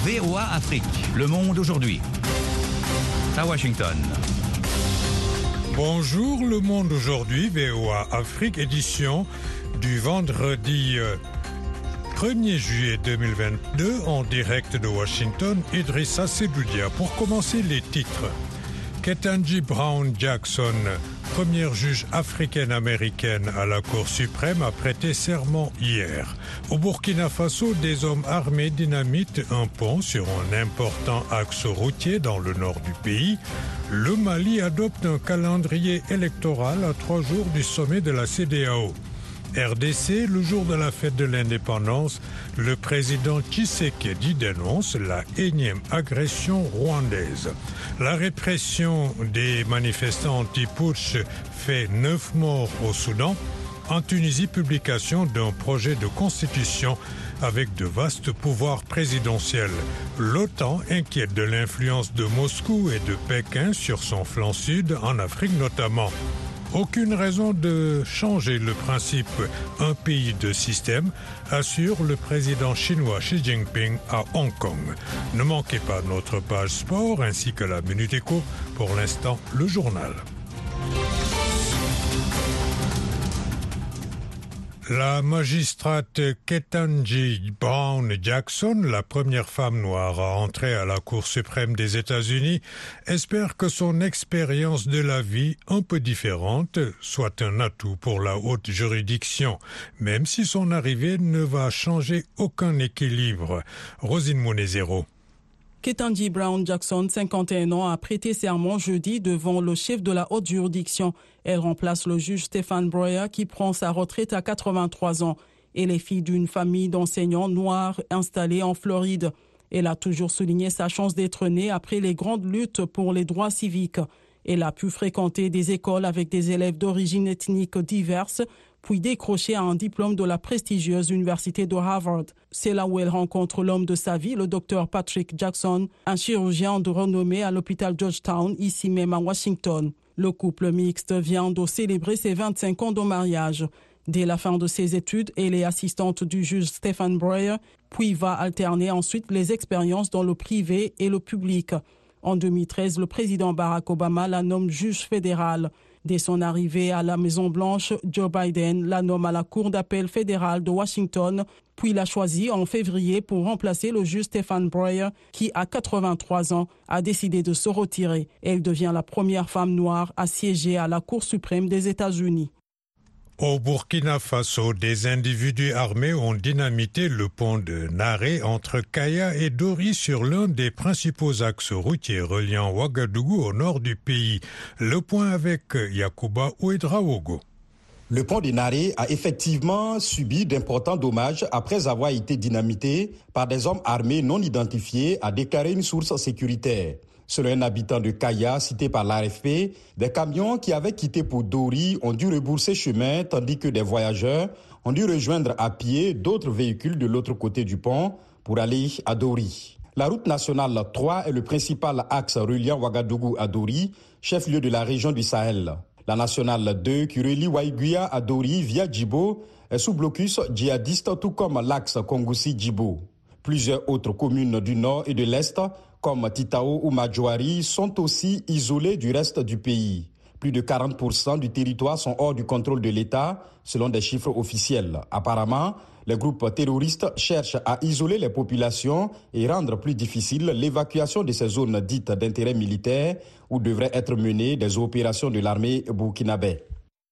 VOA Afrique, le monde aujourd'hui. À Washington. Bonjour, le monde aujourd'hui, VOA Afrique, édition du vendredi 1er juillet 2022, en direct de Washington, Idrissa Sedoudia. Pour commencer, les titres. Ketanji Brown Jackson, première juge africaine-américaine à la Cour suprême, a prêté serment hier. Au Burkina Faso, des hommes armés dynamitent un pont sur un important axe routier dans le nord du pays. Le Mali adopte un calendrier électoral à 3 jours du sommet de la CEDEAO. RDC, le jour de la fête de l'indépendance, le président Tshisekedi dénonce la énième agression rwandaise. La répression des manifestants anti-putsch fait 9 morts au Soudan. En Tunisie, publication d'un projet de constitution avec de vastes pouvoirs présidentiels. L'OTAN inquiète de l'influence de Moscou et de Pékin sur son flanc sud, en Afrique notamment. Aucune raison de changer le principe « un pays, deux systèmes », assure le président chinois Xi Jinping à Hong Kong. Ne manquez pas notre page sport ainsi que la Minute Éco. Pour l'instant, le journal. La magistrate Ketanji Brown Jackson, la première femme noire à entrer à la Cour suprême des États-Unis, espère que son expérience de la vie, un peu différente, soit un atout pour la haute juridiction, même si son arrivée ne va changer aucun équilibre. Rosine Monezero. Ketanji Brown Jackson, 51 ans, a prêté serment jeudi devant le chef de la haute juridiction. Elle remplace le juge Stephen Breyer qui prend sa retraite à 83 ans. Elle est fille d'une famille d'enseignants noirs installés en Floride. Elle a toujours souligné sa chance d'être née après les grandes luttes pour les droits civiques. Elle a pu fréquenter des écoles avec des élèves d'origine ethnique diverses, puis décrocher un diplôme de la prestigieuse université de Harvard. C'est là où elle rencontre l'homme de sa vie, le docteur Patrick Jackson, un chirurgien de renommée à l'hôpital Georgetown, ici même à Washington. Le couple mixte vient de célébrer ses 25 ans de mariage. Dès la fin de ses études, elle est assistante du juge Stephen Breyer, puis va alterner ensuite les expériences dans le privé et le public. En 2013, le président Barack Obama la nomme juge fédéral. Dès son arrivée à la Maison-Blanche, Joe Biden la nomme à la Cour d'appel fédérale de Washington, puis l'a choisi en février pour remplacer le juge Stephen Breyer, qui, à 83 ans, a décidé de se retirer. Elle devient la première femme noire à siéger à la Cour suprême des États-Unis. Au Burkina Faso, des individus armés ont dynamité le pont de Naré entre Kaya et Dori sur l'un des principaux axes routiers reliant Ouagadougou au nord du pays. Le point avec Yacouba Ouedraogo. Le pont de Naré a effectivement subi d'importants dommages après avoir été dynamité par des hommes armés non identifiés, a déclaré une source sécuritaire. Selon un habitant de Kaya cité par l'AFP, des camions qui avaient quitté pour Dori ont dû rebourser chemin tandis que des voyageurs ont dû rejoindre à pied d'autres véhicules de l'autre côté du pont pour aller à Dori. La route nationale 3 est le principal axe reliant Ouagadougou à Dori, chef-lieu de la région du Sahel. La nationale 2 qui relie Waïguia à Dori via Djibo est sous blocus djihadiste tout comme l'axe Kongoussi-Djibo. Plusieurs autres communes du nord et de l'est comme Titao ou Madjouari sont aussi isolées du reste du pays. Plus de 40% du territoire sont hors du contrôle de l'État, selon des chiffres officiels. Apparemment, les groupes terroristes cherchent à isoler les populations et rendre plus difficile l'évacuation de ces zones dites d'intérêt militaire où devraient être menées des opérations de l'armée burkinabé.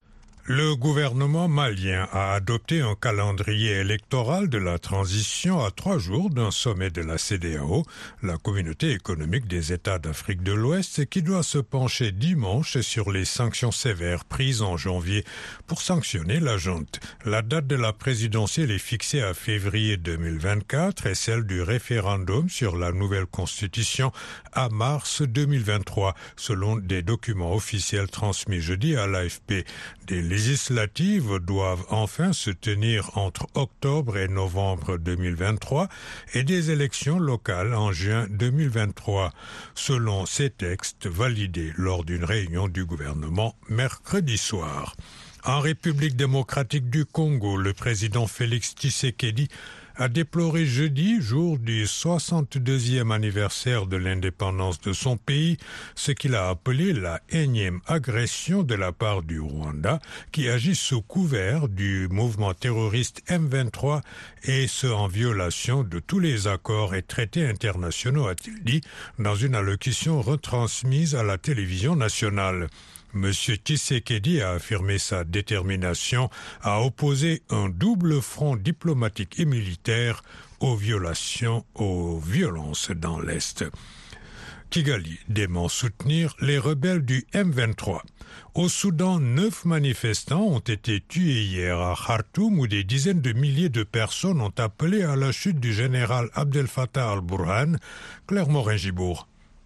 Le gouvernement malien a adopté un calendrier électoral de la transition à 3 jours d'un sommet de la CEDEAO, la communauté économique des États d'Afrique de l'Ouest, qui doit se pencher dimanche sur les sanctions sévères prises en janvier pour sanctionner la junte. La date de la présidentielle est fixée à février 2024 et celle du référendum sur la nouvelle constitution à mars 2023, selon des documents officiels transmis jeudi à l'AFP. Des législatives doivent enfin se tenir entre octobre et novembre 2023 et des élections locales en juin 2023, selon ces textes validés lors d'une réunion du gouvernement mercredi soir. En République démocratique du Congo, le président Félix Tshisekedi a déploré jeudi, jour du 62e anniversaire de l'indépendance de son pays, ce qu'il a appelé la énième agression de la part du Rwanda, qui agit sous couvert du mouvement terroriste M23 et ce en violation de tous les accords et traités internationaux, a-t-il dit, dans une allocution retransmise à la télévision nationale. M. Tshisekedi a affirmé sa détermination à opposer un double front diplomatique et militaire aux violences dans l'Est. Kigali dément soutenir les rebelles du M23. Au Soudan, 9 manifestants ont été tués hier à Khartoum où des dizaines de milliers de personnes ont appelé à la chute du général Abdel Fattah al-Burhan. Claire Morin-Gibourg.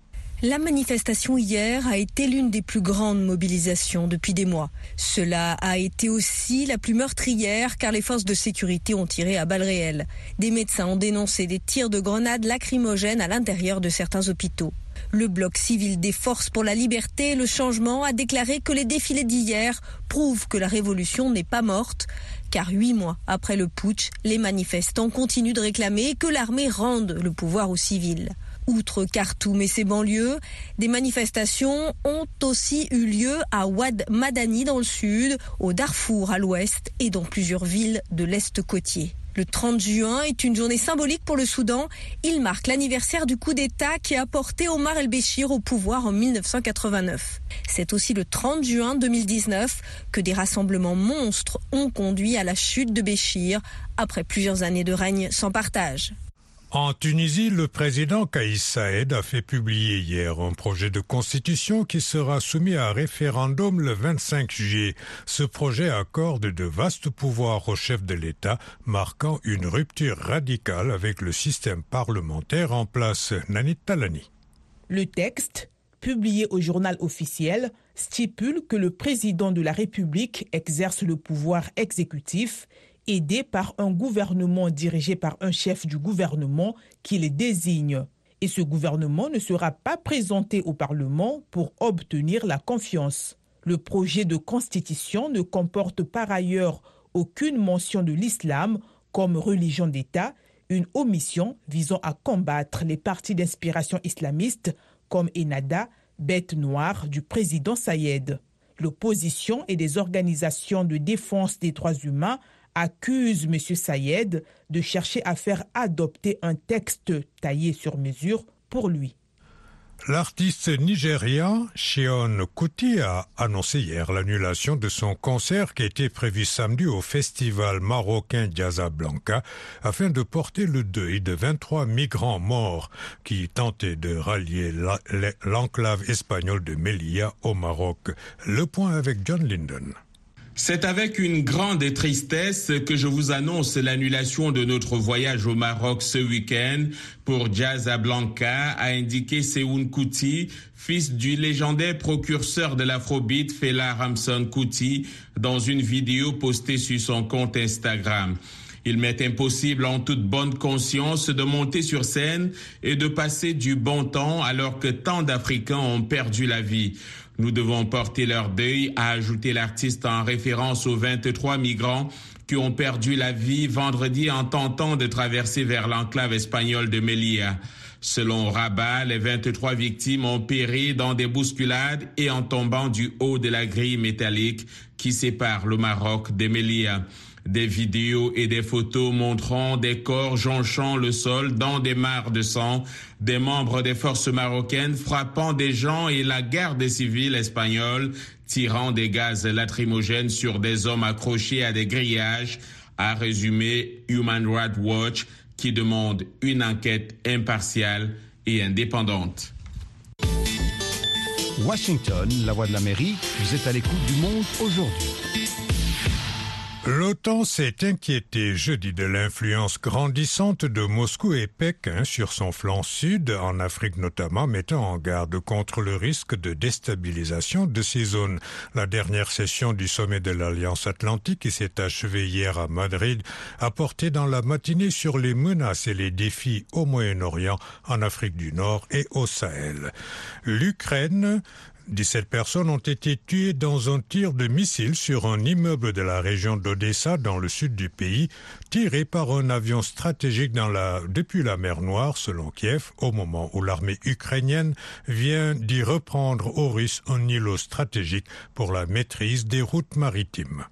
La manifestation hier a été l'une des plus grandes mobilisations depuis des mois. Cela a été aussi la plus meurtrière car les forces de sécurité ont tiré à balles réelles. Des médecins ont dénoncé des tirs de grenades lacrymogènes à l'intérieur de certains hôpitaux. Le bloc civil des Forces pour la liberté et le changement a déclaré que les défilés d'hier prouvent que la révolution n'est pas morte. Car 8 mois après le putsch, les manifestants continuent de réclamer que l'armée rende le pouvoir aux civils. Outre Khartoum et ses banlieues, des manifestations ont aussi eu lieu à Ouad Madani dans le sud, au Darfour à l'ouest et dans plusieurs villes de l'est côtier. Le 30 juin est une journée symbolique pour le Soudan. Il marque l'anniversaire du coup d'État qui a porté Omar el-Béchir au pouvoir en 1989. C'est aussi le 30 juin 2019 que des rassemblements monstres ont conduit à la chute de Béchir après plusieurs années de règne sans partage. En Tunisie, le président Kais Saied a fait publier hier un projet de constitution qui sera soumis à référendum le 25 juillet. Ce projet accorde de vastes pouvoirs au chef de l'État, marquant une rupture radicale avec le système parlementaire en place. Nanit Talani. Le texte, publié au journal officiel, stipule que le président de la République exerce le pouvoir exécutif aidé par un gouvernement dirigé par un chef du gouvernement qui les désigne. Et ce gouvernement ne sera pas présenté au Parlement pour obtenir la confiance. Le projet de constitution ne comporte par ailleurs aucune mention de l'islam comme religion d'État, une omission visant à combattre les partis d'inspiration islamiste comme Ennahda, bête noire du président Saied. L'opposition et des organisations de défense des droits humains accuse M. Saied de chercher à faire adopter un texte taillé sur mesure pour lui. L'artiste nigérian Seun Kuti a annoncé hier l'annulation de son concert qui était prévu samedi au festival marocain Casablanca afin de porter le deuil de 23 migrants morts qui tentaient de rallier l'enclave espagnole de Melilla au Maroc. Le point avec John Linden. C'est avec une grande tristesse que je vous annonce l'annulation de notre voyage au Maroc ce week-end pour Casablanca, a indiqué Seun Kuti, fils du légendaire précurseur de l'afrobeat Fela Ramson Kuti, dans une vidéo postée sur son compte Instagram. Il m'est impossible en toute bonne conscience de monter sur scène et de passer du bon temps alors que tant d'Africains ont perdu la vie. Nous devons porter leur deuil, a ajouté l'artiste en référence aux 23 migrants qui ont perdu la vie vendredi en tentant de traverser vers l'enclave espagnole de Melilla. Selon Rabat, les 23 victimes ont péri dans des bousculades et en tombant du haut de la grille métallique qui sépare le Maroc de Melilla. Des vidéos et des photos montrant des corps jonchant le sol dans des mares de sang, des membres des forces marocaines frappant des gens et la garde civile espagnole tirant des gaz lacrymogènes sur des hommes accrochés à des grillages, a résumé Human Rights Watch qui demande une enquête impartiale et indépendante. Washington, la voix de l'Amérique, vous êtes à l'écoute du Monde aujourd'hui. L'OTAN s'est inquiété jeudi de l'influence grandissante de Moscou et Pékin sur son flanc sud, en Afrique notamment, mettant en garde contre le risque de déstabilisation de ces zones. La dernière session du sommet de l'Alliance Atlantique, qui s'est achevée hier à Madrid, a porté dans la matinée sur les menaces et les défis au Moyen-Orient, en Afrique du Nord et au Sahel. L'Ukraine 17 personnes ont été tuées dans un tir de missile sur un immeuble de la région d'Odessa dans le sud du pays, tiré par un avion stratégique depuis la mer Noire, selon Kiev, au moment où l'armée ukrainienne vient d'y reprendre aux Russes un îlot stratégique pour la maîtrise des routes maritimes.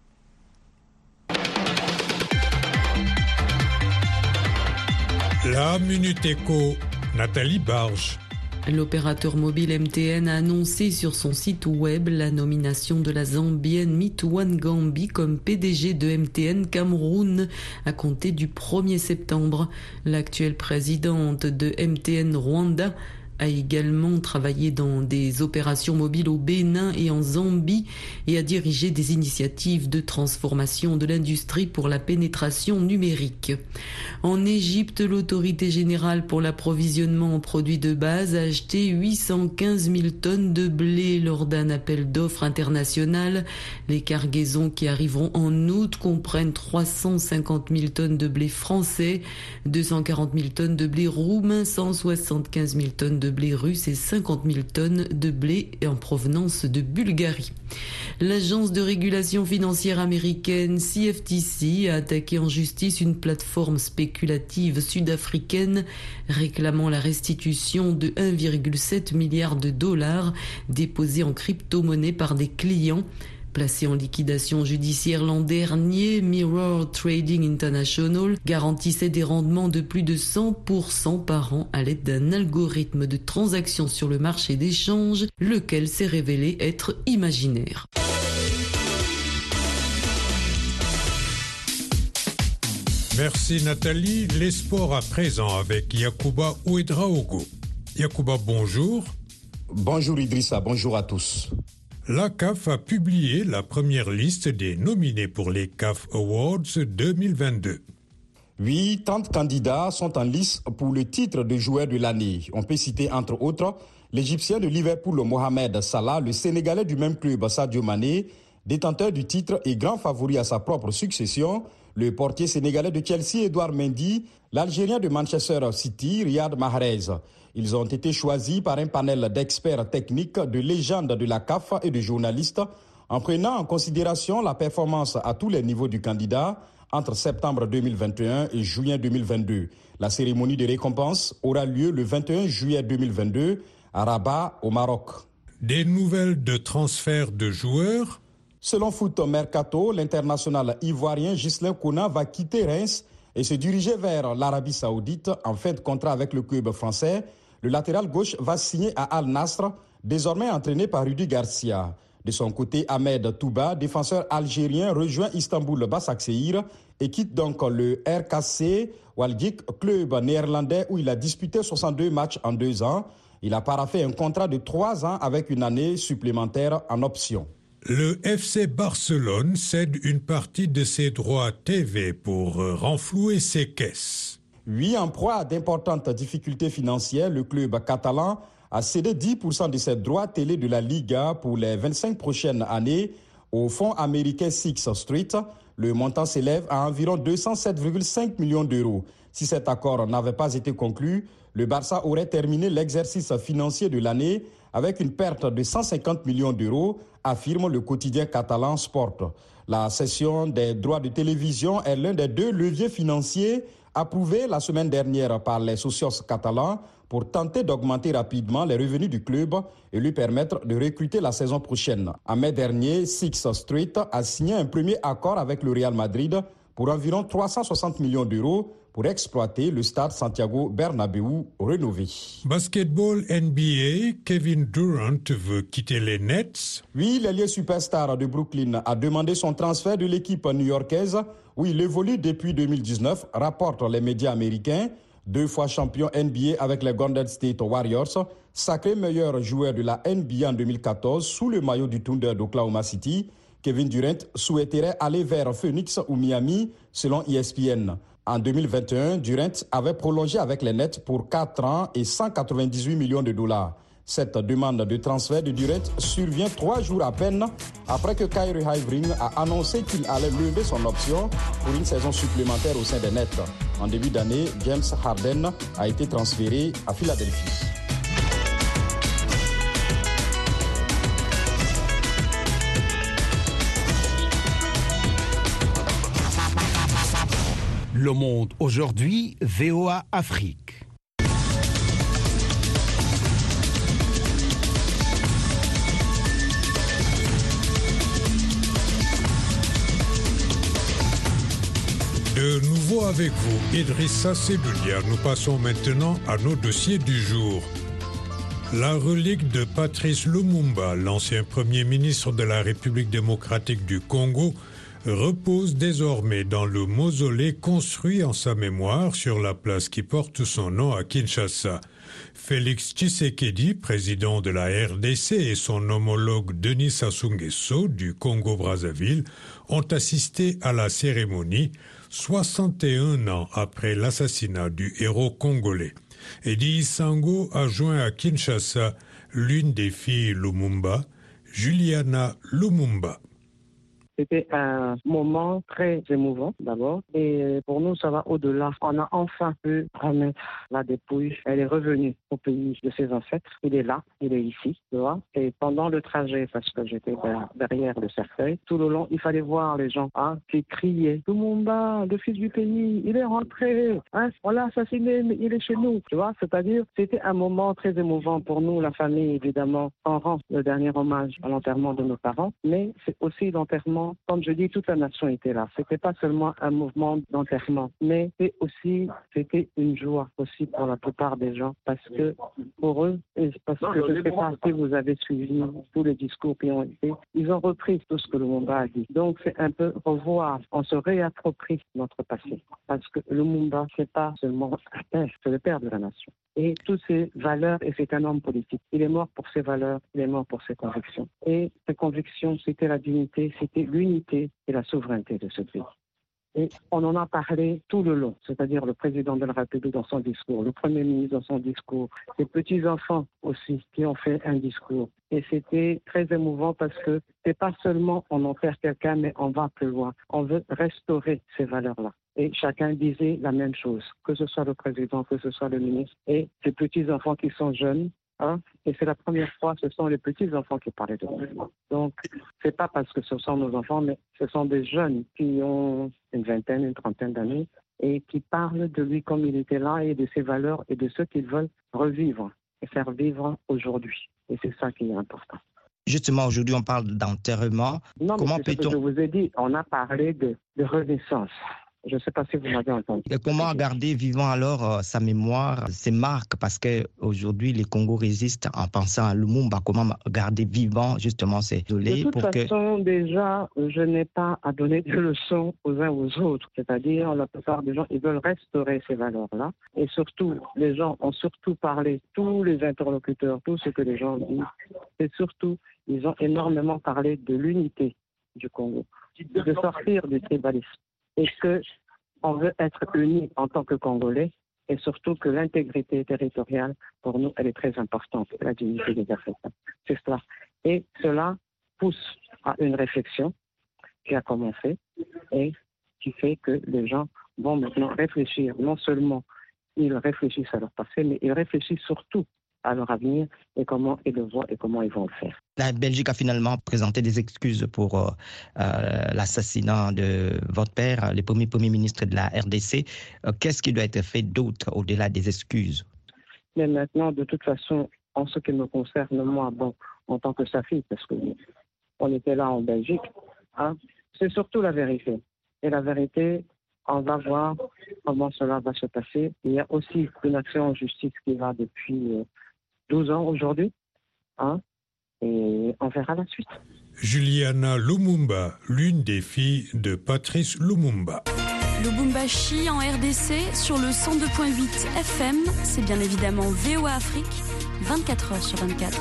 La Minute Éco, Nathalie Barge. L'opérateur mobile MTN a annoncé sur son site web la nomination de la Zambienne Mitouane Gambi comme PDG de MTN Cameroun à compter du 1er septembre. L'actuelle présidente de MTN Rwanda a également travaillé dans des opérations mobiles au Bénin et en Zambie et a dirigé des initiatives de transformation de l'industrie pour la pénétration numérique. En Égypte, l'autorité générale pour l'approvisionnement en produits de base a acheté 815 000 tonnes de blé lors d'un appel d'offres international. Les cargaisons qui arriveront en août comprennent 350 000 tonnes de blé français, 240 000 tonnes de blé roumain, 175 000 tonnes de blé russe et 50 000 tonnes de blé en provenance de Bulgarie. L'agence de régulation financière américaine CFTC a attaqué en justice une plateforme spéculative sud-africaine réclamant la restitution de 1,7 milliard de dollars déposés en crypto-monnaie par des clients. Placé en liquidation judiciaire l'an dernier, Mirror Trading International garantissait des rendements de plus de 100% par an à l'aide d'un algorithme de transaction sur le marché d'échange, lequel s'est révélé être imaginaire. Merci Nathalie. Les sports à présent avec Yacouba Ouedraogo. Yacouba, bonjour. Bonjour Idrissa, bonjour à tous. La CAF a publié la première liste des nominés pour les CAF Awards 2022. Oui, 30 candidats sont en lice pour le titre de joueur de l'année. On peut citer entre autres l'Égyptien de Liverpool Mohamed Salah, le Sénégalais du même club Sadio Mané, détenteur du titre et grand favori à sa propre succession, le portier sénégalais de Chelsea Edouard Mendy, l'Algérien de Manchester City Riyad Mahrez. Ils ont été choisis par un panel d'experts techniques, de légendes de la CAF et de journalistes, en prenant en considération la performance à tous les niveaux du candidat entre septembre 2021 et juin 2022. La cérémonie de récompense aura lieu le 21 juillet 2022 à Rabat, au Maroc. Des nouvelles de transfert de joueurs. Selon Foot Mercato, l'international ivoirien Ghislain Kona va quitter Reims et se diriger vers l'Arabie Saoudite en fin de contrat avec le club français. Le latéral gauche va signer à Al Nassr, désormais entraîné par Rudi Garcia. De son côté, Ahmed Touba, défenseur algérien, rejoint Istanbul Başakşehir et quitte donc le RKC Waalwijk, club néerlandais où il a disputé 62 matchs en 2 ans. Il a paraphé un contrat de 3 ans avec une année supplémentaire en option. Le FC Barcelone cède une partie de ses droits TV pour renflouer ses caisses. Oui, en proie à d'importantes difficultés financières, le club catalan a cédé 10% de ses droits télé de la Liga pour les 25 prochaines années au fonds américain Sixth Street. Le montant s'élève à environ 207,5 millions d'euros. Si cet accord n'avait pas été conclu, le Barça aurait terminé l'exercice financier de l'année avec une perte de 150 millions d'euros, affirme le quotidien catalan Sport. La cession des droits de télévision est l'un des 2 leviers financiers approuvés la semaine dernière par les socios catalans pour tenter d'augmenter rapidement les revenus du club et lui permettre de recruter la saison prochaine. En mai dernier, Sixth Street a signé un premier accord avec le Real Madrid pour environ 360 millions d'euros pour exploiter le stade Santiago Bernabéu rénové. Basketball NBA, Kevin Durant veut quitter les Nets. Oui, l'ailier superstar de Brooklyn a demandé son transfert de l'équipe new-yorkaise où il évolue depuis 2019, rapportent les médias américains. 2 fois champion NBA avec les Golden State Warriors, sacré meilleur joueur de la NBA en 2014 sous le maillot du Thunder d'Oklahoma City. Kevin Durant souhaiterait aller vers Phoenix ou Miami, selon ESPN. En 2021, Durant avait prolongé avec les Nets pour 4 ans et 198 millions de dollars. Cette demande de transfert de Durant survient 3 jours à peine après que Kyrie Irving a annoncé qu'il allait lever son option pour une saison supplémentaire au sein des Nets. En début d'année, James Harden a été transféré à Philadelphie. Le Monde aujourd'hui, VOA Afrique. De nouveau avec vous, Idrissa Seloudia. Nous passons maintenant à nos dossiers du jour. La relique de Patrice Lumumba, l'ancien premier ministre de la République démocratique du Congo, repose désormais dans le mausolée construit en sa mémoire sur la place qui porte son nom à Kinshasa. Félix Tshisekedi, président de la RDC, et son homologue Denis Sassou Nguesso du Congo-Brazzaville ont assisté à la cérémonie 61 ans après l'assassinat du héros congolais. Eddie Sango a joint à Kinshasa l'une des filles Lumumba, Juliana Lumumba. C'était un moment très émouvant d'abord et pour nous ça va au-delà. On a enfin pu remettre la dépouille. Elle est revenue au pays de ses ancêtres. Il est là, il est ici, tu vois. Et pendant le trajet, parce que j'étais derrière le cercueil, tout le long il fallait voir les gens qui criaient Lumumba, le fils du pays, il est rentré, on l'a assassiné mais il est chez nous, tu vois. C'est-à-dire c'était un moment très émouvant pour nous, la famille évidemment. On rend le dernier hommage à l'enterrement de nos parents, mais c'est aussi l'enterrement. Comme je dis, toute la nation était là. C'était pas seulement un mouvement d'enterrement, mais c'était une joie aussi pour la plupart des gens, parce que pour eux, parce que je ne sais pas si vous avez suivi tous les discours qui ont été, ils ont repris tout ce que Lumumba a dit. Donc c'est un peu revoir, on se réapproprie notre passé, parce que Lumumba c'est pas seulement un père, c'est le père de la nation. Et toutes ses valeurs, et c'est un homme politique. Il est mort pour ses valeurs, il est mort pour ses convictions. Et ses convictions, c'était la dignité, c'était l'unité et la souveraineté de ce pays. Et on en a parlé tout le long, c'est-à-dire le président de la République dans son discours, le Premier ministre dans son discours, les petits-enfants aussi qui ont fait un discours. Et c'était très émouvant parce que c'est pas seulement on enterre quelqu'un, mais on va plus loin. On veut restaurer ces valeurs-là. Et chacun disait la même chose, que ce soit le président, que ce soit le ministre. Et ces petits-enfants qui sont jeunes, et c'est la première fois, ce sont les petits-enfants qui parlaient de nous. Donc, c'est pas parce que ce sont nos enfants, mais ce sont des jeunes qui ont une vingtaine, une trentaine d'années et qui parlent de lui comme il était là et de ses valeurs et de ce qu'ils veulent revivre et faire vivre aujourd'hui. Et c'est ça qui est important. Justement, aujourd'hui, on parle d'enterrement. Non, comment mais c'est ce que je vous ai dit. On a parlé de renaissance. Je ne sais pas si vous m'avez entendu. Et comment garder vivant alors sa mémoire, ses marques? Parce qu'aujourd'hui, les Congos résistent en pensant à Lumumba. Comment garder vivant justement ces idolés? De toute façon, déjà, je n'ai pas à donner des leçons aux uns aux autres. C'est-à-dire, la plupart des gens, ils veulent restaurer ces valeurs-là. Et surtout, les gens ont surtout parlé, tous les interlocuteurs, tout ce que les gens disent, et surtout, ils ont énormément parlé de l'unité du Congo, de sortir du tribalisme. Et qu'on veut être unis en tant que Congolais et surtout que l'intégrité territoriale, pour nous, elle est très importante, la dignité des Africains. C'est cela. Et cela pousse à une réflexion qui a commencé et qui fait que les gens vont maintenant réfléchir. Non seulement ils réfléchissent à leur passé, mais ils réfléchissent surtout à leur avenir et comment ils le voient et comment ils vont le faire. La Belgique a finalement présenté des excuses pour l'assassinat de votre père, le premier ministre de la RDC. Qu'est-ce qui doit être fait d'autre au-delà des excuses? Mais maintenant, de toute façon, en ce qui me concerne, moi, en tant que sa fille, parce qu'on était là en Belgique, c'est surtout la vérité. Et la vérité, on va voir comment cela va se passer. Il y a aussi une action en justice qui va depuis 12 ans aujourd'hui, et on verra la suite. Juliana Lumumba, l'une des filles de Patrice Lumumba. Lubumbashi en RDC sur le 102.8 FM, c'est bien évidemment VOA Afrique, 24 heures sur 24.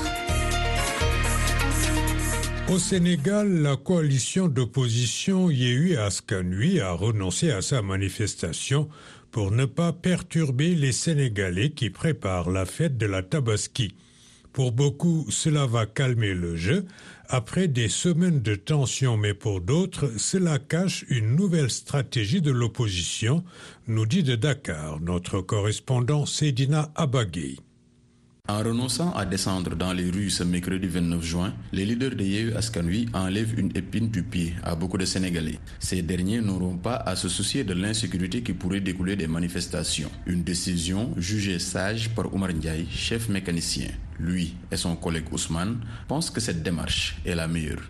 Au Sénégal, la coalition d'opposition Yewwi Askan Wi a renoncé à sa manifestation pour ne pas perturber les Sénégalais qui préparent la fête de la Tabaski. Pour beaucoup, cela va calmer le jeu après des semaines de tension, mais pour d'autres, cela cache une nouvelle stratégie de l'opposition, nous dit de Dakar notre correspondant Seydina Abagui. En renonçant à descendre dans les rues ce mercredi 29 juin, les leaders de Yewwi Askan Wi enlèvent une épine du pied à beaucoup de Sénégalais. Ces derniers n'auront pas à se soucier de l'insécurité qui pourrait découler des manifestations. Une décision jugée sage par Oumar Ndiaye, chef mécanicien. Lui et son collègue Ousmane pensent que cette démarche est la meilleure.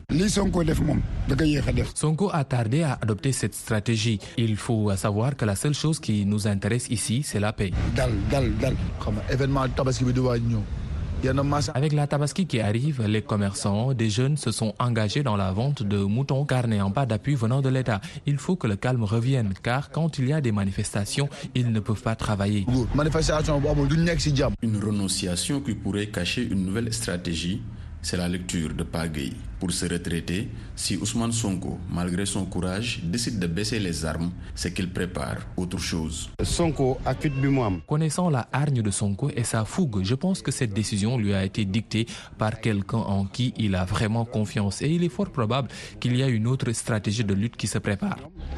Sonko a tardé à adopter cette stratégie. Il faut savoir que la seule chose qui nous intéresse ici, c'est la paix. Avec la Tabaski qui arrive, les commerçants, des jeunes se sont engagés dans la vente de moutons car n'ayant pas d'appui venant de l'État. Il faut que le calme revienne car quand il y a des manifestations, ils ne peuvent pas travailler. Une renonciation qui pourrait cacher une nouvelle stratégie, c'est la lecture de Pagay. Pour se retraiter, si Ousmane Sonko, malgré son courage, décide de baisser les armes, c'est qu'il prépare autre chose. Connaissant la hargne de Sonko et sa fougue, je pense que cette décision lui a été dictée par quelqu'un en qui il a vraiment confiance. Et il est fort probable qu'il y a une autre stratégie de lutte qui se prépare.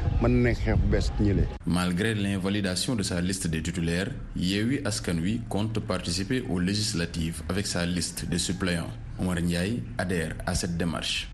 Malgré l'invalidation de sa liste des titulaires, Yewwi Askan Wi compte participer aux législatives avec sa liste de suppléants. Oumar Ndiaye adhère à cette démarche.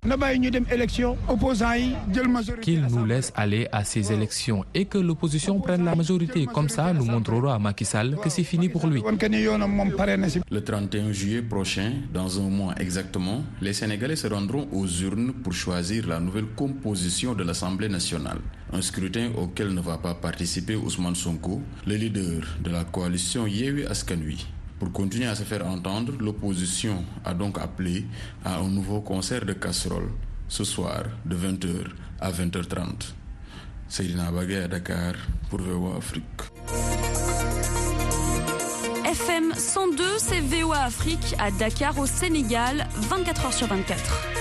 Qu'il nous laisse aller à ces élections et que l'opposition prenne la majorité. Comme ça, nous montrerons à Macky Sall que c'est fini pour lui. Le 31 juillet prochain, dans un mois exactement, les Sénégalais se rendront aux urnes pour choisir la nouvelle composition de l'Assemblée nationale. Un scrutin auquel ne va pas participer Ousmane Sonko, le leader de la coalition Yewwi Askan Wi. Pour continuer à se faire entendre, l'opposition a donc appelé à un nouveau concert de casseroles ce soir de 20h à 20h30. Seydina Bagay à Dakar pour VOA Afrique. FM 102, c'est VOA Afrique à Dakar au Sénégal, 24h/24.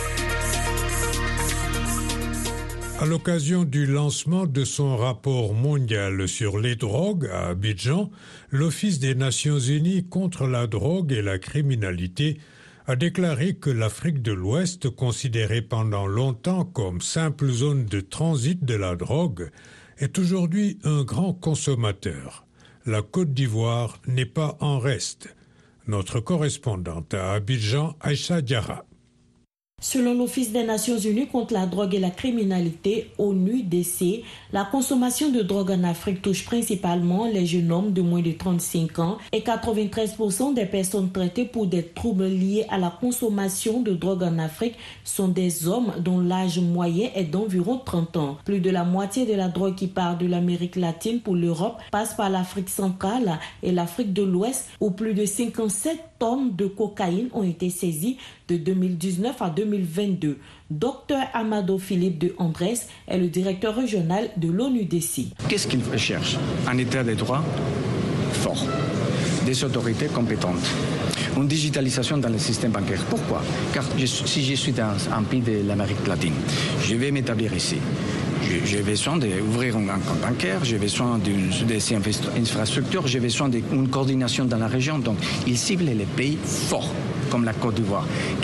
À l'occasion du lancement de son rapport mondial sur les drogues à Abidjan, l'Office des Nations Unies contre la drogue et la criminalité a déclaré que l'Afrique de l'Ouest, considérée pendant longtemps comme simple zone de transit de la drogue, est aujourd'hui un grand consommateur. La Côte d'Ivoire n'est pas en reste. Notre correspondante à Abidjan, Aïcha Diarra. Selon l'Office des Nations Unies contre la drogue et la criminalité, ONU-DC, la consommation de drogue en Afrique touche principalement les jeunes hommes de moins de 35 ans et 93% des personnes traitées pour des troubles liés à la consommation de drogue en Afrique sont des hommes dont l'âge moyen est d'environ 30 ans. Plus de la moitié de la drogue qui part de l'Amérique latine pour l'Europe passe par l'Afrique centrale et l'Afrique de l'Ouest où plus de 57 tonnes de cocaïne ont été saisies de 2019 à 2022. Dr Amado Philippe de Andrés est le directeur régional de l'ONU-DC. Qu'est-ce qu'il recherche? Un état de droit fort, des autorités compétentes, une digitalisation dans le système bancaire. Pourquoi? Car si je suis dans un pays de l'Amérique latine, je vais m'établir ici. J'ai besoin d'ouvrir un compte bancaire, j'ai besoin des infrastructures, j'ai besoin d'une coordination dans la région. Donc, ils ciblent les pays forts, comme la Côte d'Ivoire,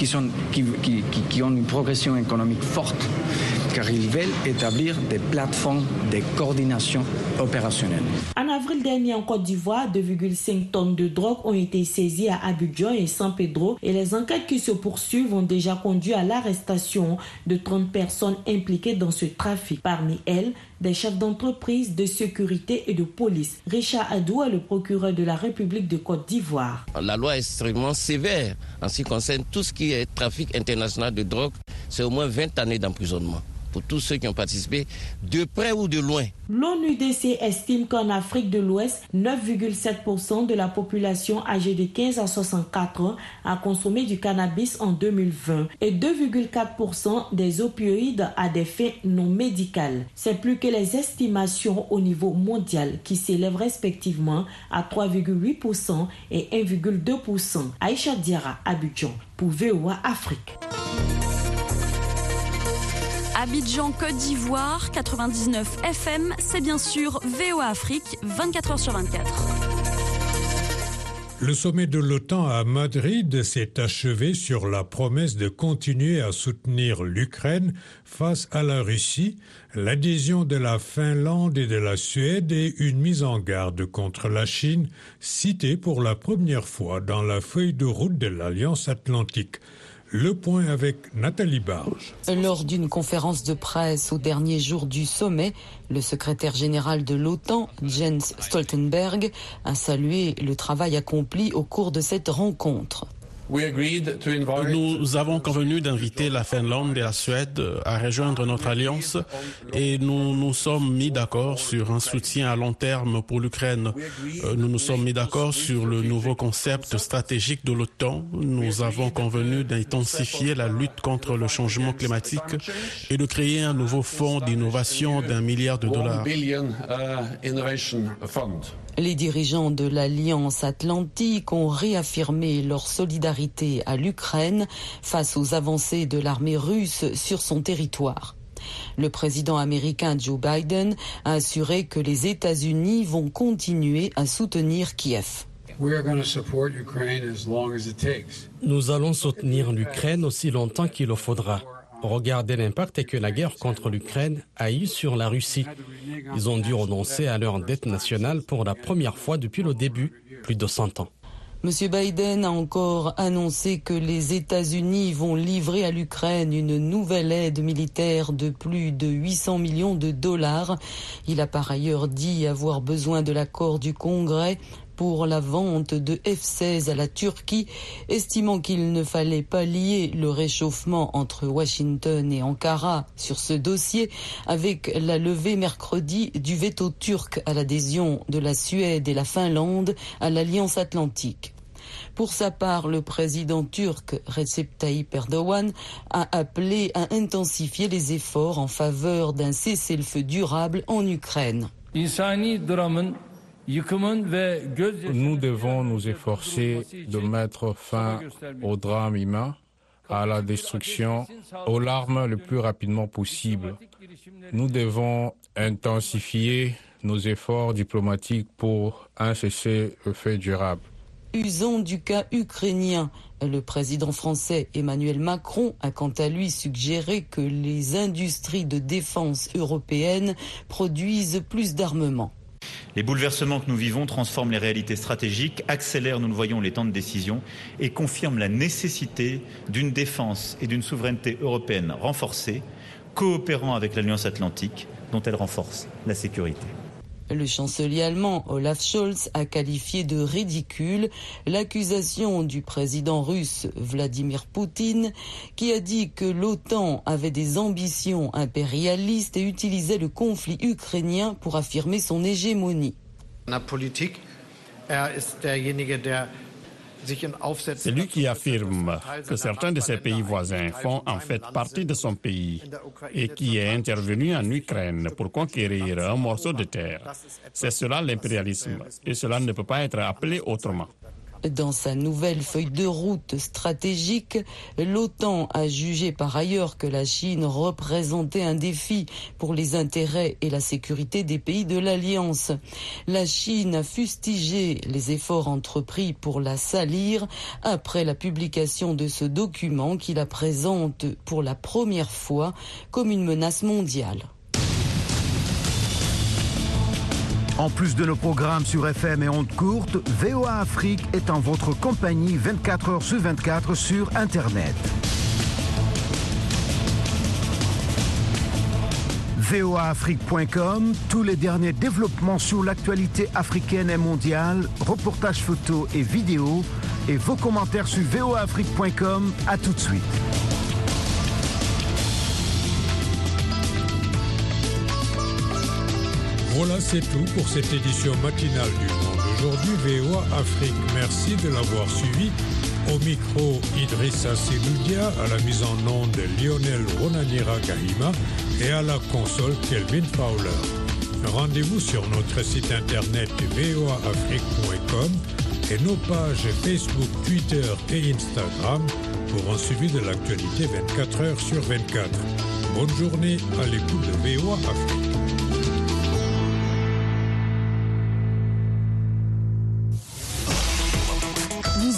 qui ont une progression économique forte, car ils veulent établir des plateformes de coordination opérationnelle. En avril dernier, en Côte d'Ivoire, 2,5 tonnes de drogue ont été saisies à Abidjan et San Pedro et les enquêtes qui se poursuivent ont déjà conduit à l'arrestation de 30 personnes impliquées dans ce trafic. Parmi elles, des chefs d'entreprise, de sécurité et de police. Richard Adou est le procureur de la République de Côte d'Ivoire. La loi est extrêmement sévère en ce qui concerne tout ce qui est trafic international de drogue. C'est au moins 20 années d'emprisonnement pour tous ceux qui ont participé, de près ou de loin. L'ONU-DC estime qu'en Afrique de l'Ouest, 9,7% de la population âgée de 15 à 64 ans a consommé du cannabis en 2020 et 2,4% des opioïdes à des fins non médicales. C'est plus que les estimations au niveau mondial qui s'élèvent respectivement à 3,8% et 1,2%. Aïcha Diarra, Abidjan, pour VOA Afrique. Abidjan, Côte d'Ivoire, 99 FM, c'est bien sûr VOA Afrique, 24h/24. Le sommet de l'OTAN à Madrid s'est achevé sur la promesse de continuer à soutenir l'Ukraine face à la Russie, l'adhésion de la Finlande et de la Suède et une mise en garde contre la Chine, citée pour la première fois dans la feuille de route de l'Alliance Atlantique. Le point avec Nathalie Barge. Lors d'une conférence de presse au dernier jour du sommet, le secrétaire général de l'OTAN, Jens Stoltenberg, a salué le travail accompli au cours de cette rencontre. Nous avons convenu d'inviter la Finlande et la Suède à rejoindre notre alliance et nous nous sommes mis d'accord sur un soutien à long terme pour l'Ukraine. Nous nous sommes mis d'accord sur le nouveau concept stratégique de l'OTAN. Nous avons convenu d'intensifier la lutte contre le changement climatique et de créer un nouveau fonds d'innovation d'$1 milliard. Les dirigeants de l'Alliance Atlantique ont réaffirmé leur solidarité à l'Ukraine face aux avancées de l'armée russe sur son territoire. Le président américain Joe Biden a assuré que les États-Unis vont continuer à soutenir Kiev. Nous allons soutenir l'Ukraine aussi longtemps qu'il le faudra. Regardez l'impact que la guerre contre l'Ukraine a eu sur la Russie. Ils ont dû renoncer à leur dette nationale pour la première fois depuis le début, plus de 100 ans. M. Biden a encore annoncé que les États-Unis vont livrer à l'Ukraine une nouvelle aide militaire de plus de $800 millions. Il a par ailleurs dit avoir besoin de l'accord du Congrès pour la vente de F-16 à la Turquie, estimant qu'il ne fallait pas lier le réchauffement entre Washington et Ankara sur ce dossier avec la levée mercredi du veto turc à l'adhésion de la Suède et la Finlande à l'Alliance Atlantique. Pour sa part, le président turc Recep Tayyip Erdogan a appelé à intensifier les efforts en faveur d'un cessez-le-feu durable en Ukraine. Nous devons nous efforcer de mettre fin au drame humain, à la destruction, aux larmes le plus rapidement possible. Nous devons intensifier nos efforts diplomatiques pour un cessez-le-feu durable. Usant du cas ukrainien, le président français Emmanuel Macron a quant à lui suggéré que les industries de défense européennes produisent plus d'armements. Les bouleversements que nous vivons transforment les réalités stratégiques, accélèrent, nous le voyons, les temps de décision et confirment la nécessité d'une défense et d'une souveraineté européenne renforcée, coopérant avec l'Alliance Atlantique, dont elle renforce la sécurité. Le chancelier allemand Olaf Scholz a qualifié de ridicule l'accusation du président russe Vladimir Poutine, qui a dit que l'OTAN avait des ambitions impérialistes et utilisait le conflit ukrainien pour affirmer son hégémonie. C'est lui qui affirme que certains de ses pays voisins font en fait partie de son pays et qui est intervenu en Ukraine pour conquérir un morceau de terre. C'est cela l'impérialisme et cela ne peut pas être appelé autrement. Dans sa nouvelle feuille de route stratégique, l'OTAN a jugé par ailleurs que la Chine représentait un défi pour les intérêts et la sécurité des pays de l'Alliance. La Chine a fustigé les efforts entrepris pour la salir après la publication de ce document qui la présente pour la première fois comme une menace mondiale. En plus de nos programmes sur FM et ondes courtes, VOA Afrique est en votre compagnie 24 heures sur 24 sur Internet. voaafrique.com, tous les derniers développements sur l'actualité africaine et mondiale, reportages photos et vidéos, et vos commentaires sur voaafrique.com. À tout de suite. Voilà, c'est tout pour cette édition matinale du Monde. Aujourd'hui, VOA Afrique. Merci de l'avoir suivi. Au micro, Idrissa Seloudia, à la mise en onde, Lionel Ronanira Kahima et à la console, Kelvin Fowler. Rendez-vous sur notre site internet voaafrique.com et nos pages Facebook, Twitter et Instagram pour un suivi de l'actualité 24 heures sur 24. Bonne journée à l'écoute de VOA Afrique.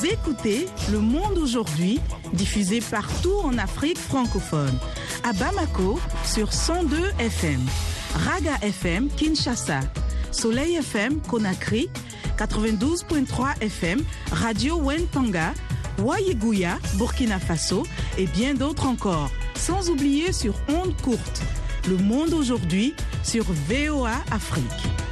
écoutez Le Monde aujourd'hui, diffusé partout en Afrique francophone. À Bamako, sur 102 FM. Raga FM, Kinshasa. Soleil FM, Conakry. 92.3 FM, Radio Wentanga. Wayeguya, Burkina Faso. Et bien d'autres encore. Sans oublier sur ondes courtes. Le Monde aujourd'hui, sur VOA Afrique.